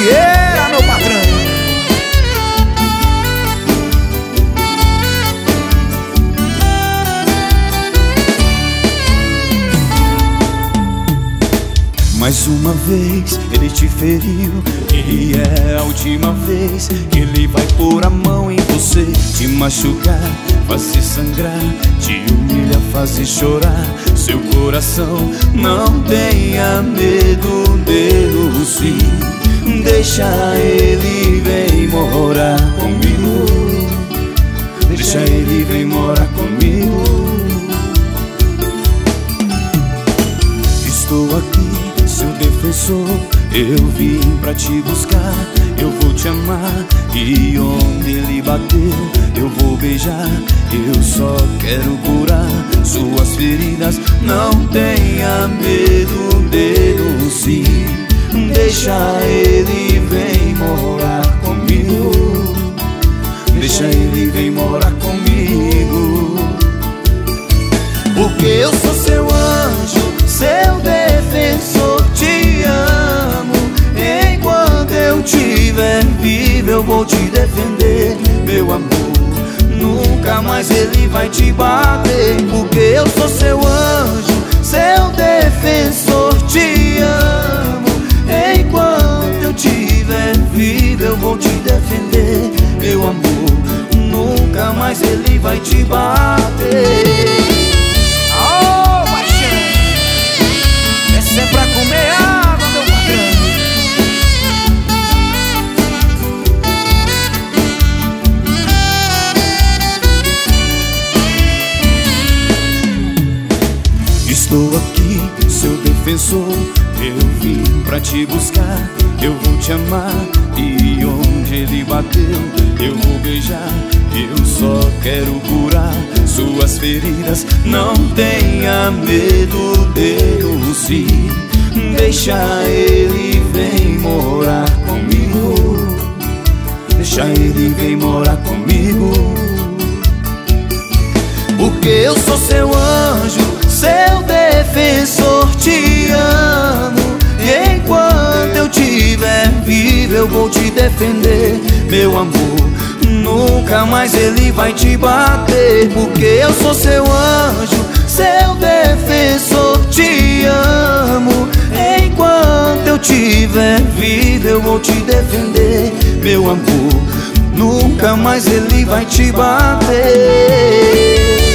Vieira, meu patrão. Mais uma vez ele te feriu, e é a última vez que ele vai pôr a mão em você, te machucar, fazer sangrar, te humilhar, fazer chorar seu coração. Não tenha medo dele, sim. Deixa ele vir morar comigo. Deixa ele vir morar comigo. Estou aqui, seu defensor, eu vim pra te buscar. Eu vou te amar, e onde ele bateu eu vou beijar. Eu só quero curar suas feridas. Não tenha medo dele, sim. Deixa ele vir morar comigo. Deixa ele vir morar comigo. Porque eu sou seu anjo, seu defensor, te amo. Enquanto eu estiver vivo eu vou te defender, meu amor. Nunca mais ele vai te bater. Porque eu sou seu anjo, seu defensor, te amo. Enquanto eu estiver vivo eu vou te defender, meu amor. Nunca mais ele vai te bater. É pra comer água, meu patrão. Estou aqui, seu defensor, eu vim pra te buscar. Eu vou te amar, e onde ele bateu eu vou beijar. Eu só quero curar suas feridas. Não tenha medo dele, sim. Deixa ele vir morar comigo. Deixa ele vir morar comigo. Porque eu sou seu anjo, seu defensor, te amo. E enquanto eu estiver vivo eu vou te defender, meu amor. Nunca mais ele vai te bater. Porque eu sou seu anjo, seu defensor, te amo. Enquanto eu estiver vivo eu vou te defender, meu amor. Nunca mais ele vai te bater.